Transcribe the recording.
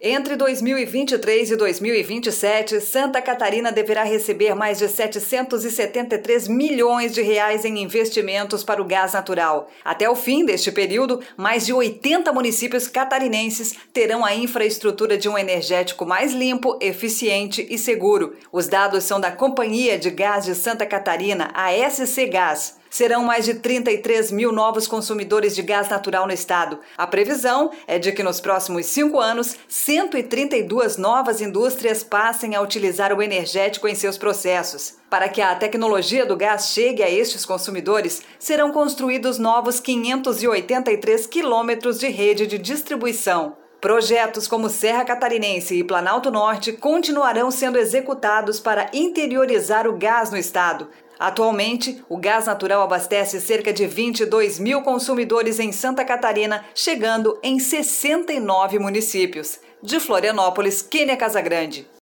Entre 2023 e 2027, Santa Catarina deverá receber mais de 773 milhões de reais em investimentos para o gás natural. Até o fim deste período, mais de 80 municípios catarinenses terão a infraestrutura de um energético mais limpo, eficiente e seguro. Os dados são da Companhia de Gás de Santa Catarina, a SC Gás. Serão mais de 33 mil novos consumidores de gás natural no estado. A previsão é de que nos próximos 5 anos, 132 novas indústrias passem a utilizar o energético em seus processos. Para que a tecnologia do gás chegue a estes consumidores, serão construídos novos 583 quilômetros de rede de distribuição. Projetos como Serra Catarinense e Planalto Norte continuarão sendo executados para interiorizar o gás no estado. Atualmente, o gás natural abastece cerca de 22 mil consumidores em Santa Catarina, chegando em 69 municípios. De Florianópolis, Kênia Casagrande.